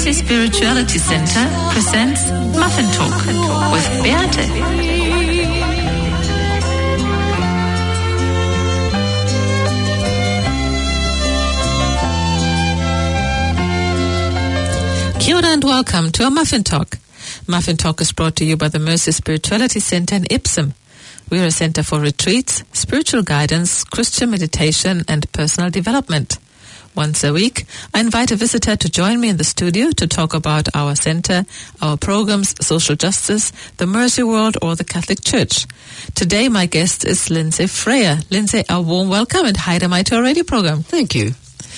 Mercy Spirituality Center presents Muffin Talk with Beate. Kia ora and welcome to our Muffin Talk. Muffin Talk is brought to you by the Mercy Spirituality Center in Epsom. We are a center for retreats, spiritual guidance, Christian meditation, and personal development. Once a week, I invite a visitor to join me in the studio to talk about our center, our programs, social justice, the Mercy World, or the Catholic Church. Today, my guest is Lindsay Freya. Lindsay, a warm welcome and hi to our radio program. Thank you.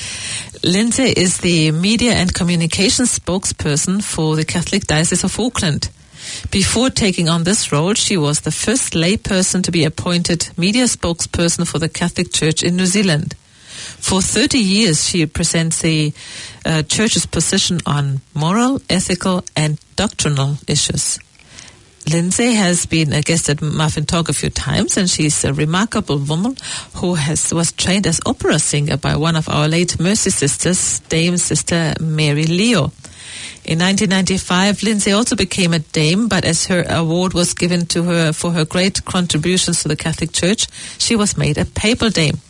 Lindsay is the media and communications spokesperson for the Catholic Diocese of Auckland. Before taking on this role, she was the first layperson to be appointed media spokesperson for the Catholic Church in New Zealand. For 30 years, she presents the Church's position on moral, ethical, and doctrinal issues. Lindsay has been a guest at Muffin Talk a few times, and she's a remarkable woman who was trained as opera singer by one of our late Mercy sisters, Dame Sister Mary Leo. In 1995, Lindsay also became a dame, but as her award was given to her for her great contributions to the Catholic Church, she was made a papal dame.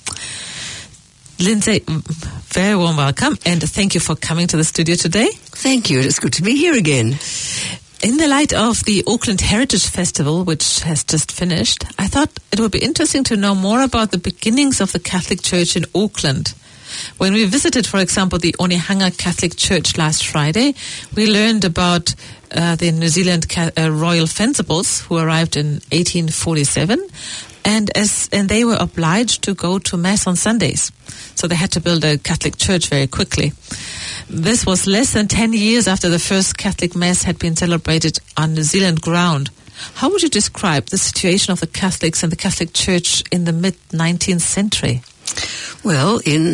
Lindsay, very warm welcome, and thank you for coming to the studio today. Thank you. It's good to be here again. In the light of the Auckland Heritage Festival, which has just finished, I thought it would be interesting to know more about the beginnings of the Catholic Church in Auckland. When we visited, for example, the Onehunga Catholic Church last Friday, we learned about the New Zealand Royal Fencibles, who arrived in 1847, and they were obliged to go to Mass on Sundays. So they had to build a Catholic church very quickly. This was less than 10 years after the first Catholic Mass had been celebrated on New Zealand ground. How would you describe the situation of the Catholics and the Catholic Church in the mid-19th century? Well, in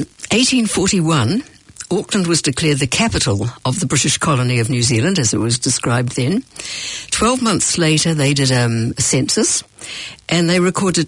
1841, Auckland was declared the capital of the British colony of New Zealand, as it was described then. 12 months later, they did a census, and they recorded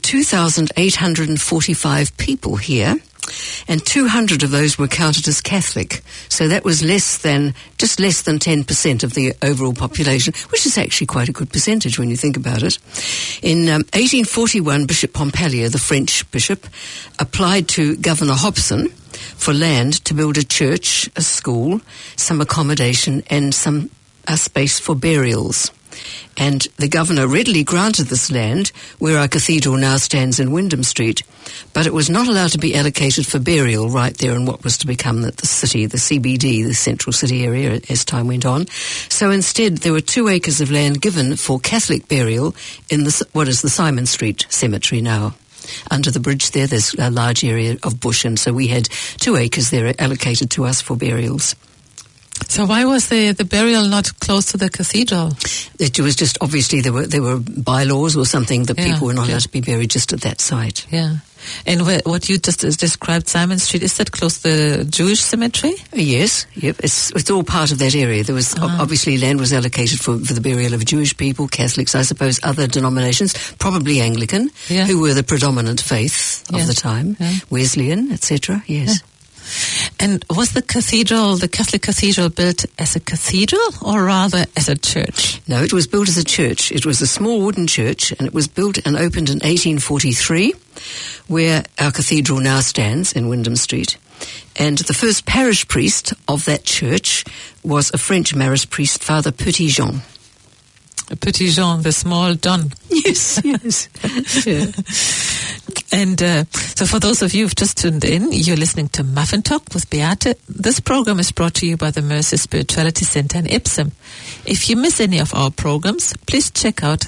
2,845 people here, and 200 of those were counted as Catholic. So that was just less than 10% of the overall population, which is actually quite a good percentage when you think about it. In 1841, Bishop Pompallier, the French bishop, applied to Governor Hobson for land to build a church, a school, some accommodation, and some space for burials. And the governor readily granted this land, where our cathedral now stands in Wyndham Street, but it was not allowed to be allocated for burial right there in what was to become the city, the CBD, the central city area, as time went on. So instead, there were 2 acres of land given for Catholic burial in what is the Simon Street Cemetery now. Under the bridge there's a large area of bush, and so we had 2 acres there allocated to us for burials. So why was the burial not close to the cathedral? It was just, obviously, there were bylaws or something that people were not allowed to be buried just at that site. Yeah. And what you just described, Simon Street, is that close to the Jewish cemetery? Yes. Yep. It's all part of that area. There was, obviously, land was allocated for the burial of Jewish people, Catholics, I suppose, other denominations, probably Anglican, who were the predominant faith of the time, Wesleyan, etc. Yes. Yeah. And was the Catholic cathedral, built as a cathedral or rather as a church? No, it was built as a church. It was a small wooden church, and it was built and opened in 1843, where our cathedral now stands in Wyndham Street. And the first parish priest of that church was a French Marist priest, Father Petit Jean. Petit Jean, the small Don. Yes, yes. Yeah. And so for those of you who've just tuned in, you're listening to Muffin Talk with Beate. This program is brought to you by the Mercy Spirituality Center in Epsom. If you miss any of our programs, please check out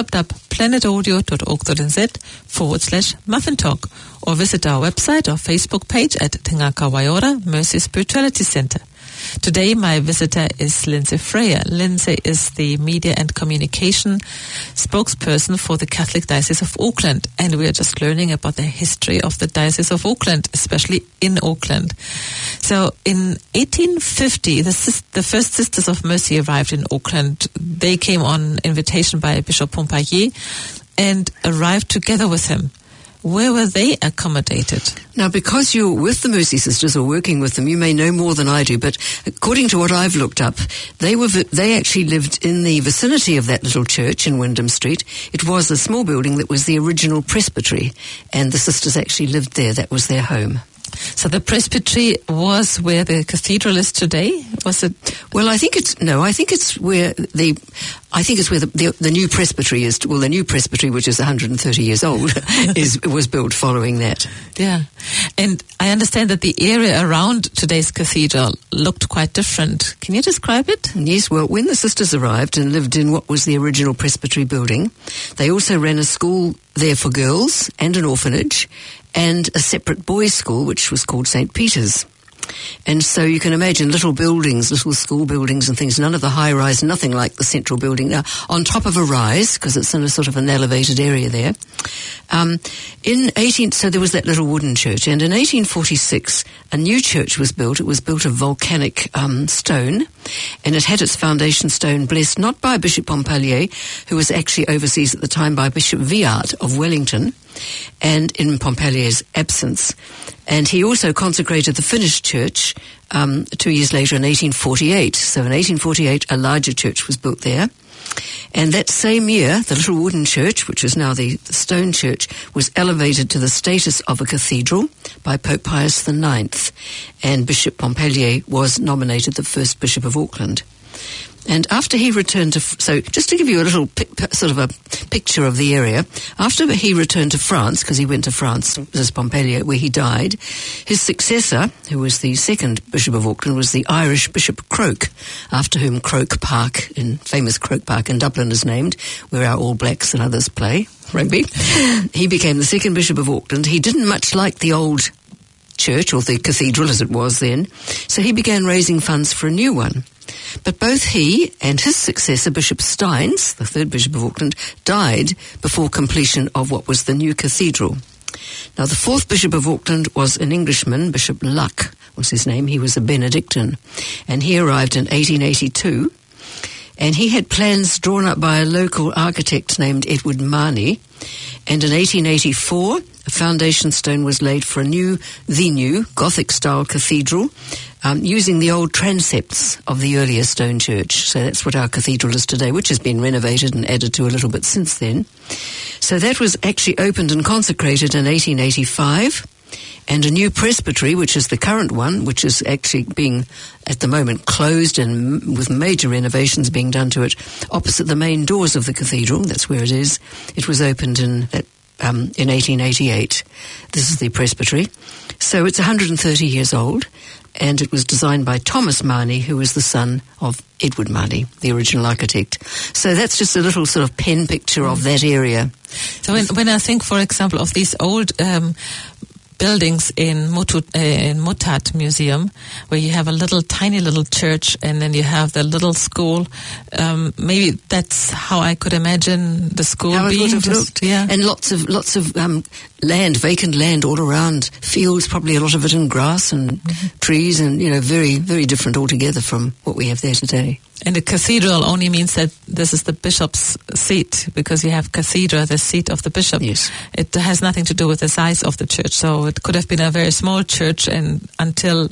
planetaudio.org.nz/Muffin Talk or visit our website or Facebook page at Te Ngaka Waiora Mercy Spirituality Center. Today, my visitor is Lindsay Freya. Lindsay is the media and communication spokesperson for the Catholic Diocese of Auckland, and we are just learning about the history of the Diocese of Auckland, especially in Auckland. So, in 1850, the first Sisters of Mercy arrived in Auckland. They came on invitation by Bishop Pompallier and arrived together with him. where were they accommodated? Now, because you're with the Mercy Sisters or working with them, you may know more than I do, but according to what I've looked up, they actually lived in the vicinity of that little church in Wyndham Street. It was a small building that was the original presbytery, and the sisters actually lived there. That was their home. So the presbytery was where the cathedral is today? Was it? Well, I think it's where the new presbytery is. Well, the new presbytery, which is 130 years old, was built following that. Yeah. And I understand that the area around today's cathedral looked quite different. Can you describe it? Yes, well, when the sisters arrived and lived in what was the original presbytery building, they also ran a school there for girls and an orphanage and a separate boys' school, which was called St. Peter's. And so you can imagine little buildings, little school buildings and things, none of the high-rise, nothing like the central building. Now, on top of a rise, because it's in a sort of an elevated area there. So there was that little wooden church, and in 1846, a new church was built. It was built of volcanic stone, and it had its foundation stone blessed not by Bishop Pompallier, who was actually overseas at the time, by Bishop Viard of Wellington, and in Pompallier's absence. And he also consecrated the finished church 2 years later in 1848. So in 1848, a larger church was built there. And that same year, the little wooden church, which is now the stone church, was elevated to the status of a cathedral by Pope Pius IX. And Bishop Pompallier was nominated the first Bishop of Auckland. And after he returned to... So just to give you a little sort of a picture of the area, after he returned to France, because he went to France, as Pompallier, where he died, his successor, who was the second Bishop of Auckland, was the Irish Bishop Croke, after whom Croke Park, famous Croke Park in Dublin is named, where our All Blacks and others play rugby. He became the second Bishop of Auckland. He didn't much like the old church, or the cathedral as it was then, so he began raising funds for a new one. But both he and his successor, Bishop Steins, the third Bishop of Auckland, died before completion of what was the new cathedral. Now, the fourth Bishop of Auckland was an Englishman, Bishop Luck was his name. He was a Benedictine, and he arrived in 1882, and he had plans drawn up by a local architect named Edward Marney, and in 1884, a foundation stone was laid for the new Gothic-style cathedral, using the old transepts of the earlier stone church. So that's what our cathedral is today, which has been renovated and added to a little bit since then. So that was actually opened and consecrated in 1885. And a new presbytery, which is the current one, which is actually being, at the moment, closed and with major renovations being done to it, opposite the main doors of the cathedral. That's where it is. It was opened in 1888. This is the presbytery. So it's 130 years old, and it was designed by Thomas Marney, who was the son of Edward Marney, the original architect. So that's just a little sort of pen picture of that area. So when I think, for example, of these old buildings in Muthat Museum, where you have a tiny little church, and then you have the little school. Maybe that's how I could imagine the school how being. It would have looked. Yeah. And lots of vacant land all around, fields, probably a lot of it in grass and trees, and very, very different altogether from what we have there today. And the cathedral only means that this is the bishop's seat, because you have cathedra, the seat of the bishop. Yes. It has nothing to do with the size of the church. So it could have been a very small church until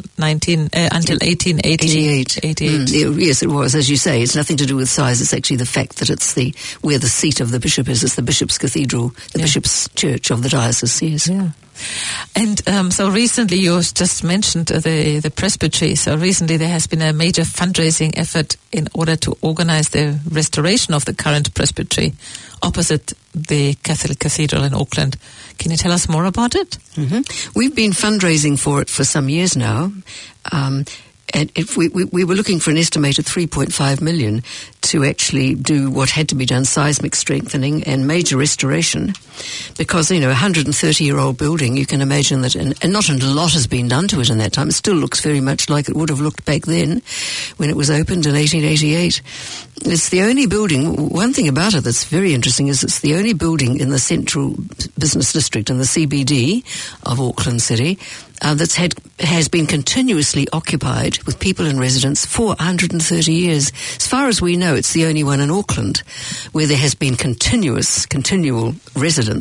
1888. Yes, it was. As you say, it's nothing to do with size. It's actually the fact that it's where the seat of the bishop is. It's the bishop's cathedral, the bishop's church of the diocese. Yes. Yeah. And so recently, you just mentioned the presbytery. So recently there has been a major fundraising effort in order to organize the restoration of the current presbytery opposite the Catholic Cathedral in Auckland. Can you tell us more about it? Mm-hmm. We've been fundraising for it for some years now. And if we were looking for an estimated 3.5 million to actually do what had to be done, seismic strengthening and major restoration, because, a 130-year-old building, you can imagine that, and not a lot has been done to it in that time. It still looks very much like it would have looked back then when it was opened in 1888. It's the only building, one thing about it that's very interesting is it's the only building in the central business district, in the CBD of Auckland City, has been continuously occupied with people in residence for 130 years. As far as we know, it's the only one in Auckland where there has been continual residence.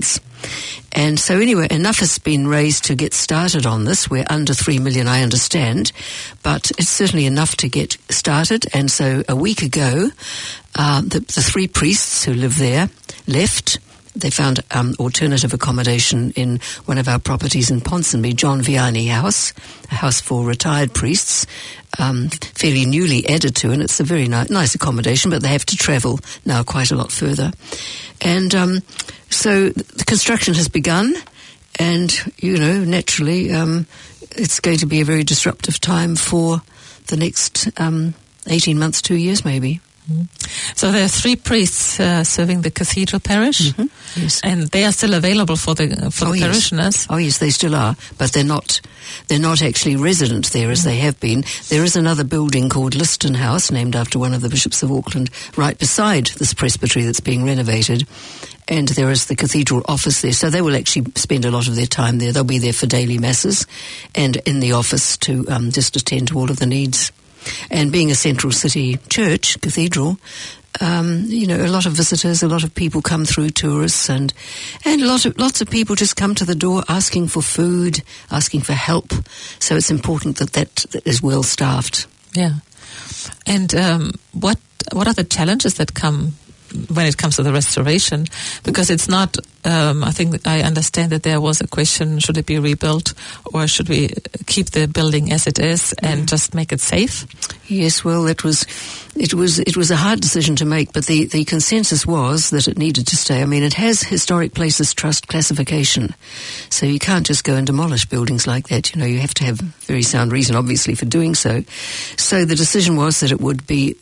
And so anyway, enough has been raised to get started on this. We're under 3 million, I understand, but it's certainly enough to get started. And so a week ago, the 3 priests who live there left. They found alternative accommodation in one of our properties in Ponsonby, John Vianney House, a house for retired priests, fairly newly added to, and it's a very nice accommodation, but they have to travel now quite a lot further. And so the construction has begun, and, naturally, it's going to be a very disruptive time for the next 18 months, 2 years maybe. So there are 3 priests serving the cathedral parish, yes, and they are still available for the parishioners. Oh yes, they still are, but they're not actually resident there as they have been. There is another building called Liston House, named after one of the bishops of Auckland, right beside this presbytery that's being renovated. And there is the cathedral office there, so they will actually spend a lot of their time there. They'll be there for daily masses and in the office to just attend to all of the needs. And being a central city church, cathedral, a lot of visitors, a lot of people come through, tourists, and lots of people just come to the door asking for food, asking for help. So it's important that is well staffed. Yeah. And what are the challenges that come when it comes to the restoration? Because it's not, I understand that there was a question, should it be rebuilt or should we keep the building as it is and just make it safe? Yes, well, it was a hard decision to make, but the consensus was that it needed to stay. I mean, it has Historic Places Trust classification, so you can't just go and demolish buildings like that. You have to have very sound reason, obviously, for doing so. So the decision was that it would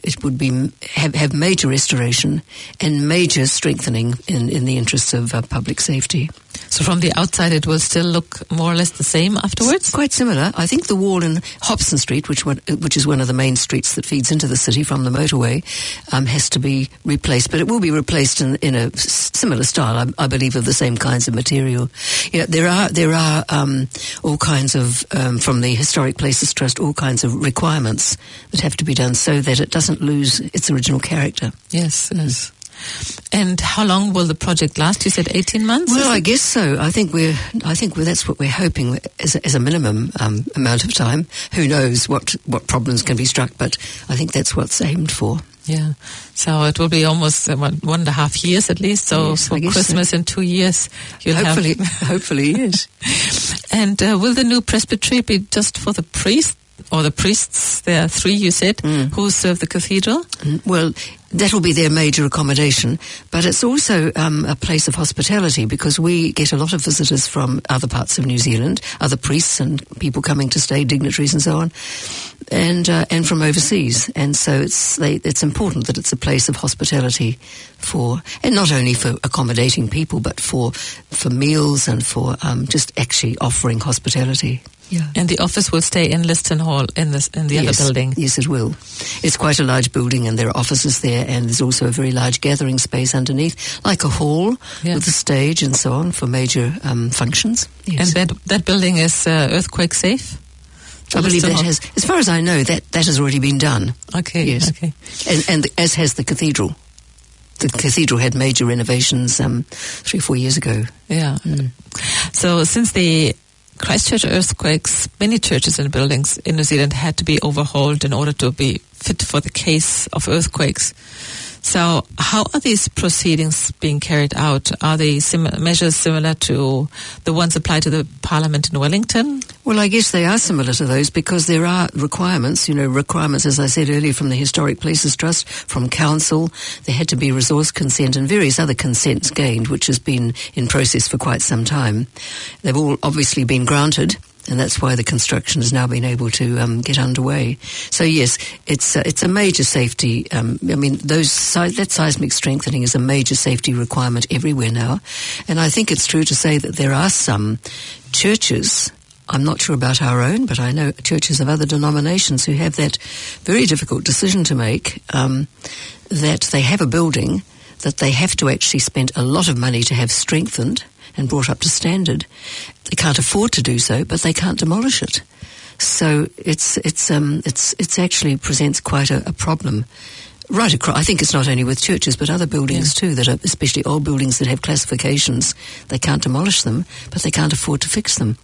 have major restoration and major strengthening in the interests of public safety. So from the outside it will still look more or less the same afterwards? It's quite similar. I think the wall in Hobson Street, which is one of the main streets that feeds into the city from the motorway, has to be replaced. But it will be replaced in a similar style, I believe, of the same kinds of material. There are all kinds of, from the Historic Places Trust, all kinds of requirements that have to be done so that it doesn't lose its original character. Yes, yes. And how long will the project last? You said 18 months? Well, I guess so. I think that's what we're hoping as a minimum amount of time. Who knows what problems can be struck, but I think that's what's aimed for. Yeah. So it will be almost 1.5 years at least. So yes, for Christmas in 2 years, you'll hopefully, yes. And will the new presbytery be just for the priest? Or the priests, there are 3 you said, who serve the cathedral? Well, that will be their major accommodation, but it's also a place of hospitality because we get a lot of visitors from other parts of New Zealand, other priests and people coming to stay, dignitaries and so on, and from overseas. And so it's important that it's a place of hospitality and not only for accommodating people, but for meals and for just actually offering hospitality. Yeah. And the office will stay in Liston Hall in the other building? Yes, it will. It's quite a large building and there are offices there and there's also a very large gathering space underneath, like a hall with a stage and so on for major functions. Yes. And that building is earthquake safe? I believe that has, as far as I know, that has already been done. Okay. Yes. Okay. And as has the cathedral. The cathedral had major renovations 3 or 4 years ago. Yeah. So since the Christchurch earthquakes, many churches and buildings in New Zealand had to be overhauled in order to be fit for the case of earthquakes. So how are these proceedings being carried out? Are they measures similar to the ones applied to the Parliament in Wellington? Well, I guess they are similar to those because there are requirements, as I said earlier, from the Historic Places Trust, from Council. There had to be resource consent and various other consents gained, which has been in process for quite some time. They've all obviously been granted. And that's why the construction has now been able to get underway. So yes, it's a major safety. That seismic strengthening is a major safety requirement everywhere now. And I think it's true to say that there are some churches, I'm not sure about our own, but I know churches of other denominations who have that very difficult decision to make, that they have a building that they have to actually spend a lot of money to have strengthened and brought up to standard. They can't afford to do so, but they can't demolish it. So it's actually presents quite a problem Right across. I think it's not only with churches, but other buildings too, that are, especially old buildings that have classifications. They can't demolish them, but they can't afford to fix them.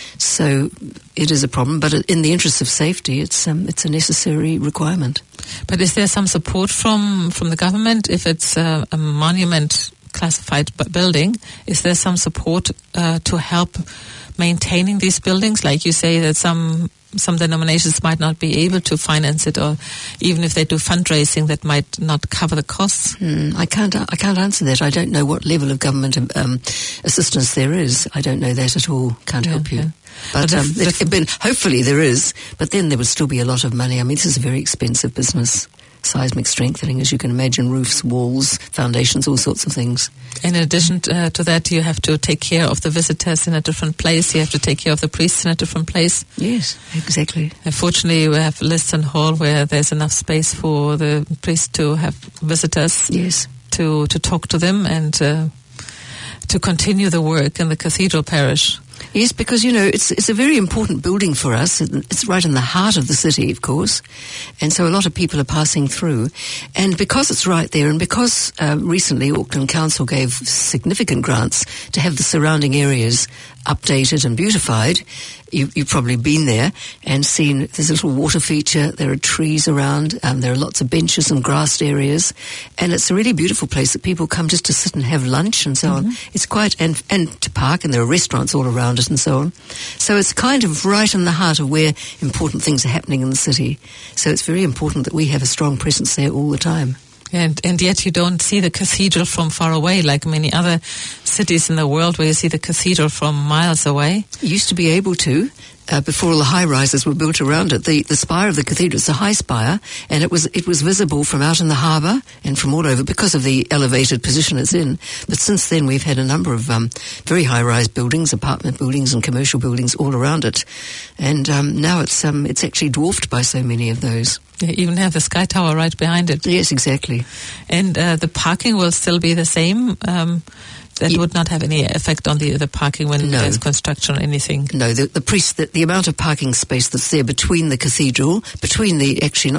So it is a problem, but in the interest of safety, it's a necessary requirement. But is there some support from the government if it's a monument classified building? Is there some support to help maintaining these buildings? Like you say that some denominations might not be able to finance it, or even if they do fundraising, that might not cover the costs. I can't answer that. I don't know what level of government assistance there is. I don't know that at all. Can't help you. But hopefully there is. But then there would still be a lot of money. I mean, this is a very expensive business. Seismic strengthening, as you can imagine, roofs, walls, foundations, all sorts of things. In addition to that, you have to take care of the visitors in a different place. You have to take care of the priests in a different place. Yes, exactly. Fortunately, we have Liston Hall where there's enough space for the priests to have visitors. Yes. To talk to them and to continue the work in the cathedral parish. Yes, because, it's a very important building for us. It's right in the heart of the city, of course. And so a lot of people are passing through. And because it's right there, and because recently Auckland Council gave significant grants to have the surrounding areas updated and beautified, you've probably been there and seen there's a little water feature, there are trees around, there are lots of benches and grassed areas, and it's a really beautiful place that people come just to sit and have lunch and so on. It's quite, and to park, and there are restaurants all around it and so on. So it's kind of right in the heart of where important things are happening in the city. So it's very important that we have a strong presence there all the time. And yet you don't see the cathedral from far away, like many other cities in the world where you see the cathedral from miles away. You used to be able to, before all the high-rises were built around it. The spire of the cathedral, it's a high spire, and it was visible from out in the harbour and from all over because of the elevated position it's in. But since then we've had a number of very high-rise buildings, apartment buildings and commercial buildings all around it. And now it's actually dwarfed by so many of those. You even have the Sky Tower right behind it. Yes, exactly. And the parking will still be the same? That would not have any effect on the parking when there's construction or anything? No, the amount of parking space that's there between the cathedral, between the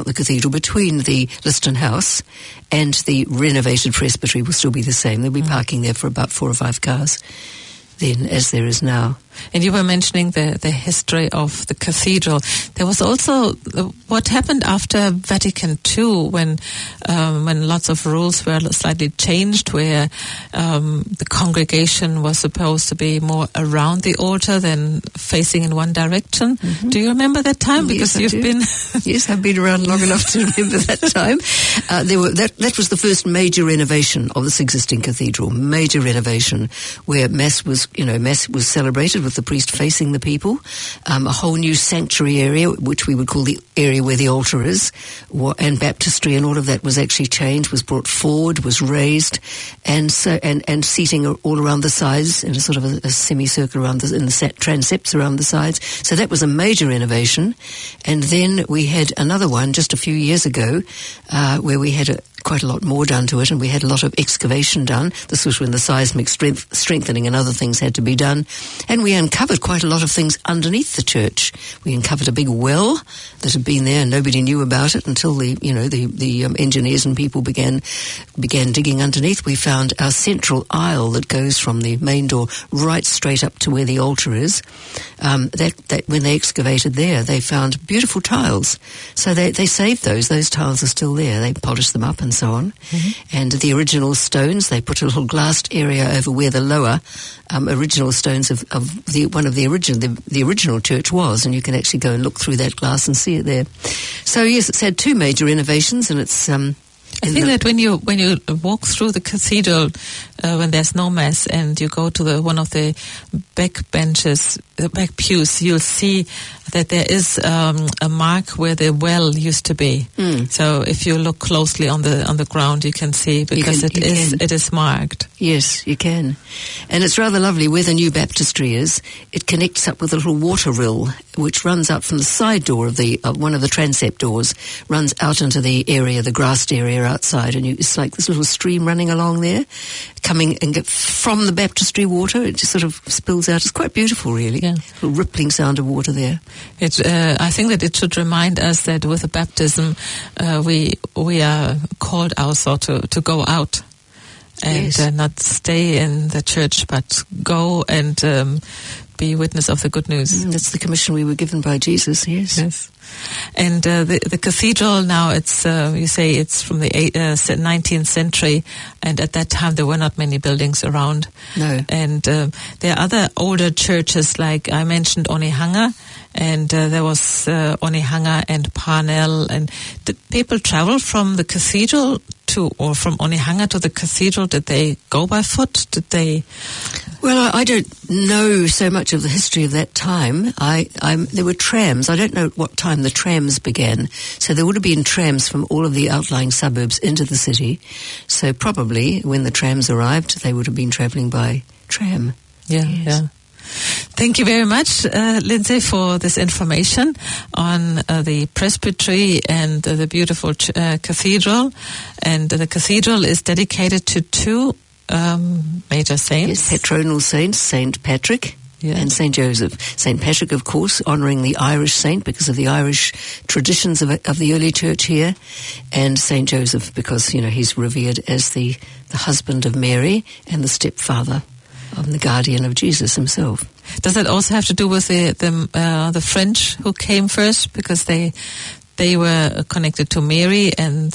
Liston House and the renovated presbytery will still be the same. There'll be parking there for about 4 or 5 cars then, as there is now. And you were mentioning the history of the cathedral. There was also what happened after Vatican II when lots of rules were slightly changed, where the congregation was supposed to be more around the altar than facing in one direction. Do you remember that time? Because yes, you've been... Yes, I've been around long enough to remember that time. That was the first major renovation of this existing cathedral. Major renovation, where Mass was celebrated with the priest facing the people, a whole new sanctuary area, which we would call the area where the altar is, and baptistry and all of that was actually changed, was brought forward, was raised, and seating all around the sides in a sort of a semicircle around in the transepts around the sides. So that was a major renovation. And then we had another one just a few years ago, where we had quite a lot more done to it, and we had a lot of excavation done. This was when the seismic strengthening and other things had to be done. And we uncovered quite a lot of things underneath the church. We uncovered a big well that had been there and nobody knew about it until the engineers and people began digging underneath. We found our central aisle that goes from the main door right straight up to where the altar is. That when they excavated there, they found beautiful tiles. So they saved those. Those tiles are still there. They polished them up and so on. And the original stones, they put a little glassed area over where the lower original stones of the original church was, and you can actually go and look through that glass and see it there. So yes, it's had 2 major innovations, and it's I think that when you walk through the cathedral when there's no mass and you go to one of the back benches, the back pews, you'll see that there is a mark where the well used to be. So if you look closely on the ground, you can see, because it is marked. Yes, you can. And it's rather lovely where the new baptistry is. It connects up with a little water rill which runs out from the side door of one of the transept doors, runs out into the area, the grassed area outside, and it's like this little stream running along there. It coming and get from the baptistry water. It just sort of spills out. It's quite beautiful, really. Yeah. A rippling sound of water there. I think that it should remind us that with the baptism, we are called also to go out and Yes. not stay in the church, but go and be witness of the good news. That's the commission we were given by Jesus, yes. Yes. And the cathedral now, it's you say it's from the 19th century, and at that time there were not many buildings around. No. And there are other older churches, like I mentioned Onehunga, and there was Onehunga and Parnell. And did people travel from the cathedral or from Onehunga to the cathedral? Did they go by foot? Did they? Well, I don't know so much of the history of that time. There were trams. I don't know at what time the trams began. So there would have been trams from all of the outlying suburbs into the city. So probably when the trams arrived, they would have been travelling by tram. Yeah, Yes. yeah. Thank you very much, Lindsay, for this information on the presbytery and the beautiful cathedral. And the cathedral is dedicated to two major saints. Yes, patronal saints, St. Patrick and St. Joseph. St. Patrick, of course, honouring the Irish saint because of the Irish traditions of the early church here, and St. Joseph because, he's revered as the husband of Mary and the stepfather of the guardian of Jesus himself. Does that also have to do with the French who came first, because they were connected to Mary, and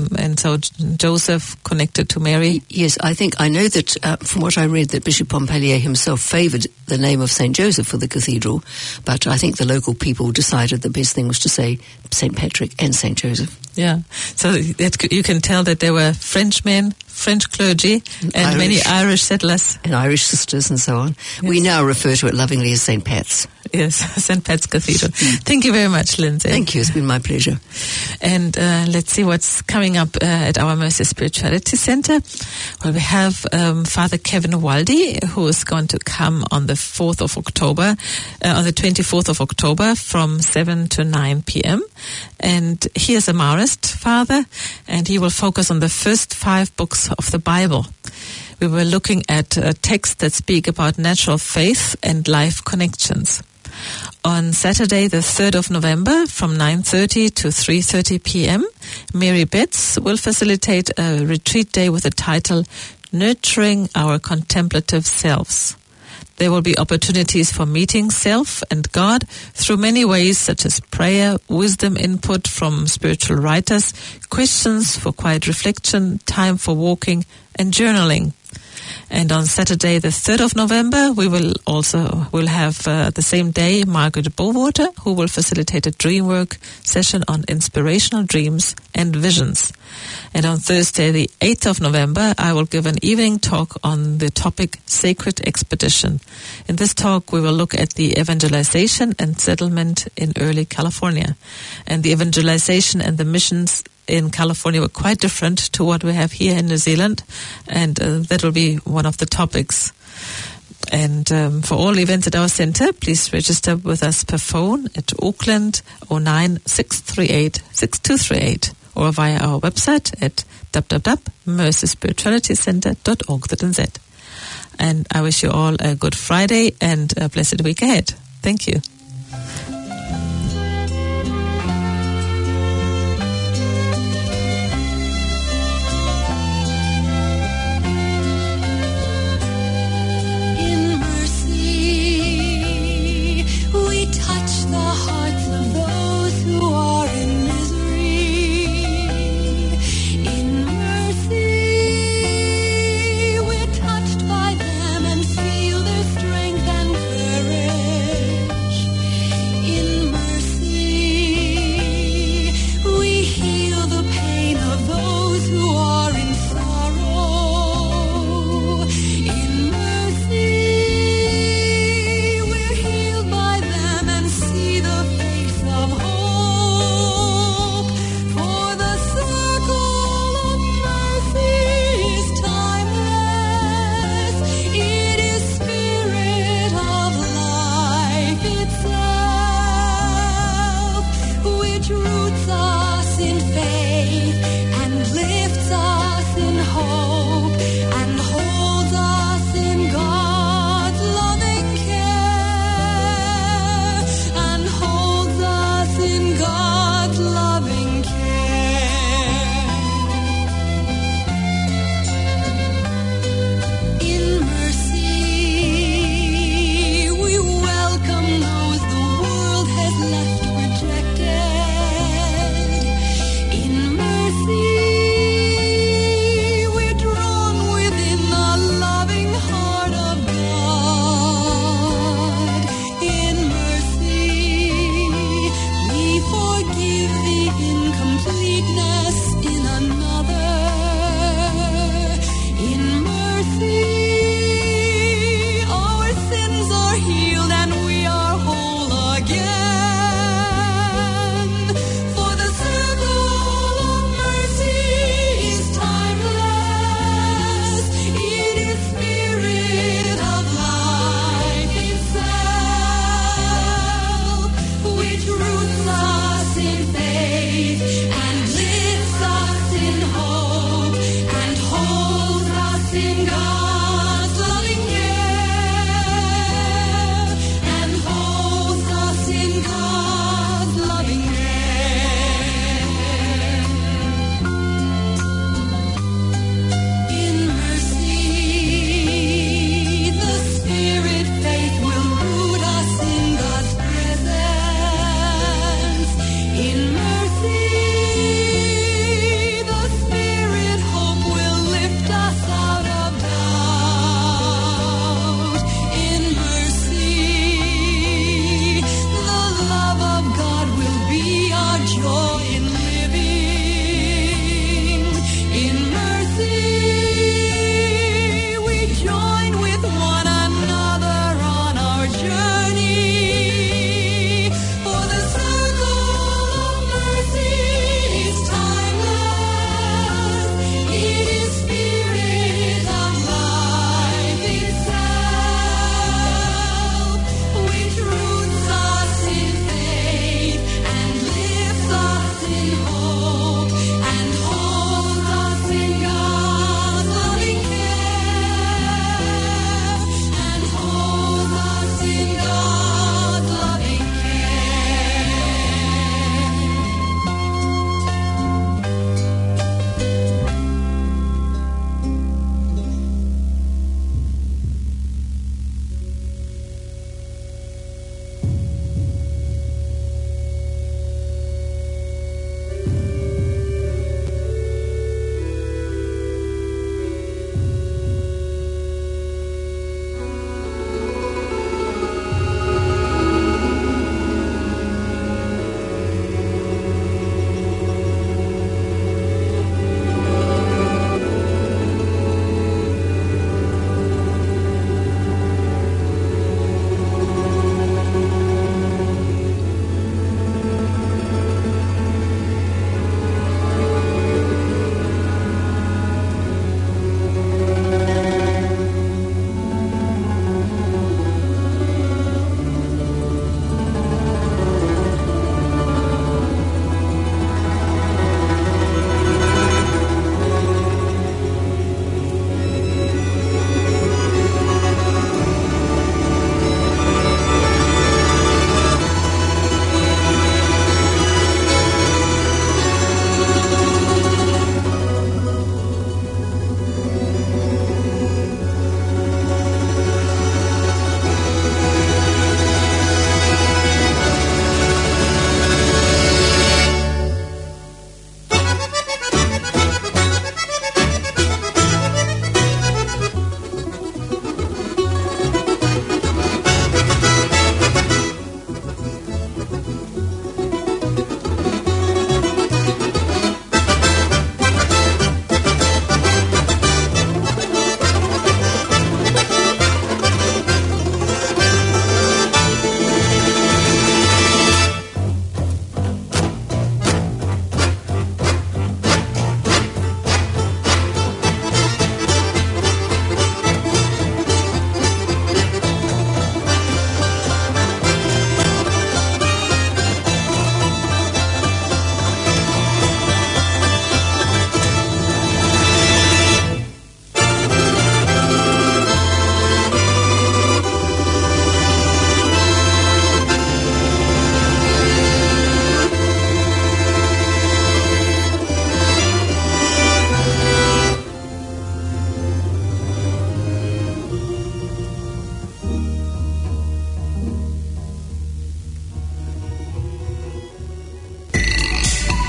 so Joseph connected to Mary? Yes, I know that from what I read, that Bishop Pompallier himself favoured the name of St. Joseph for the cathedral, but I think the local people decided the best thing was to say St. Patrick and St. Joseph. Yeah, so you can tell that there were Frenchmen, French clergy, and many Irish settlers. And Irish sisters and so on. Yes. We now refer to it lovingly as St. Pat's. Yes, St. Pat's Cathedral. Thank you very much, Lindsay. Thank you, it's been my pleasure. And let's see what's coming up at our Mercy Spirituality Center. Well, we have Father Kevin Waldy, who is going to come on the 4th of October, on the 24th of October from 7 to 9 p.m. And he is a Marist father, and he will focus on the first 5 books of the Bible. We were looking at texts that speak about natural faith and life connections. On Saturday, the 3rd of November, from 9:30 to 3:30 p.m., Mary Betts will facilitate a retreat day with the title, Nurturing Our Contemplative Selves. There will be opportunities for meeting self and God through many ways, such as prayer, wisdom input from spiritual writers, questions for quiet reflection, time for walking, and journaling. And on Saturday, the 3rd of November, we will have the same day Margaret Bowater, who will facilitate a dream work session on inspirational dreams and visions. And on Thursday, the 8th of November, I will give an evening talk on the topic Sacred Expedition. In this talk, we will look at the evangelization and settlement in early California. And the evangelization and the missions in California were quite different to what we have here in New Zealand, and that will be one of the topics. And for all events at our centre, please register with us per phone at Auckland 09-638-6238 or via our website at www.mercyspiritualitycentre.org.nz. And I wish you all a good Friday and a blessed week ahead. Thank you. Roots us in faith and lifts us in hope.